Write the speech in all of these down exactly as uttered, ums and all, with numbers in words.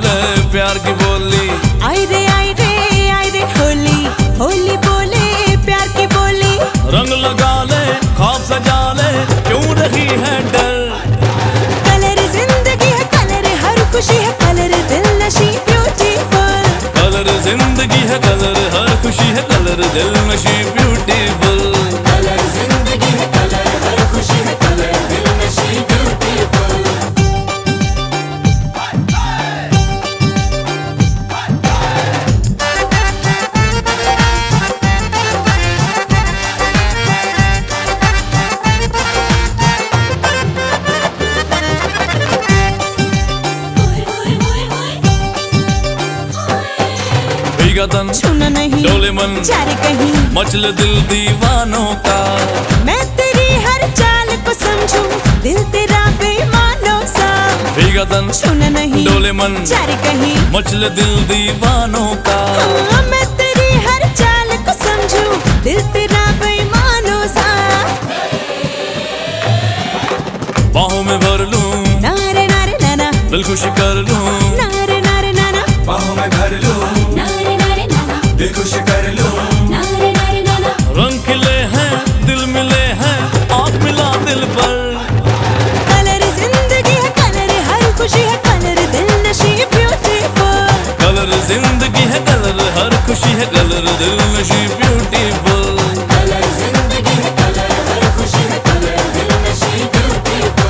बोले प्यार की बोली। आई रे आई रे आई रे होली, होली बोले प्यार की बोली। रंग लगा ले ख्वाब सजा ले क्यों रही है डर। कलर जिंदगी है कलर हर खुशी है कलर दिल नशी ब्यूटीफुल। कलर जिंदगी है कलर हर खुशी है कलर दिल नशी ब्यूटीफुल। कलर जिंदगी है कलर हर खुशी है कलर दिल नशी ब्यूटीफुल। भीगा तन छूना नहीं डोले मन जारे कहीं मचल दिल दीवानों का। मैं तेरी हर चाल को समझूं दिल तेरा बेईमानों सा। भीगा तन छूना नहीं डोले मन जारे कहीं मचल दिल दीवानों का। हाँ, मैं तेरी हर चाल को समझूं दिल तेरा बेईमानों सा। बाहों में भर लूं नारे नारे नाना दिल खुश कर लूं। नारे नारे नाना बाहों में भर लूं नारे नारे नाना दिल खुश कर लूं। नारे नारे नाना रंग खिले हैं दिल मिले हैं आँख मिला दिल पर। कलर जिंदगी है कलर हर खुशी है कलर दिल नशी ब्यूटीफुल। कलर जिंदगी है कलर हर खुशी है कलर दिल नशी ब्यूटीफुल। कलर जिंदगी है कलर हर खुशी है कलर दिल नशी ब्यूटीफुल।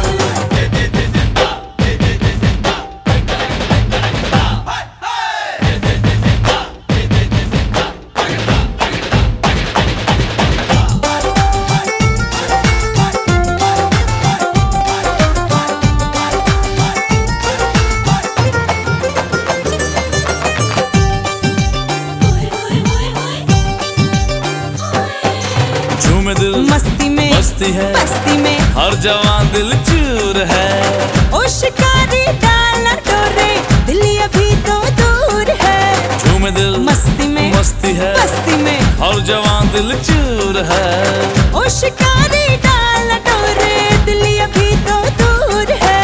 झूमे दिल मस्ती में मस्ती है बस्ती में हर जवान दिल चूर है। ओ शिकारी डालना डोरे दिल अभी तो दूर है। झूमे दिल मस्ती में मस्ती है बस्ती में हर जवान दिल चूर है। ओ शिकारी डालना डोरे दिल अभी तो दूर है।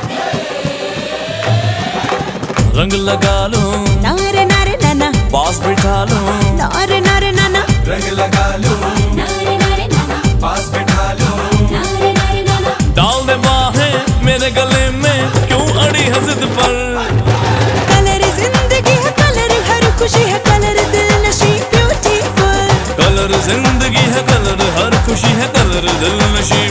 रंग लगा लूं नारे नारे नाना पास बिठा लूं। नारे नारे नाना रंग लगा लूं नारे नारे नाना पास बिठा लूं। नारे नारे नाना डाल दे बाहें मेरे गले में क्यों अड़ी है जिद पर। कलर जिंदगी है कलर हर खुशी है कलर दिल नशी ब्यूटीफुल। कलर जिंदगी है कलर हर खुशी है कलर दिल नशी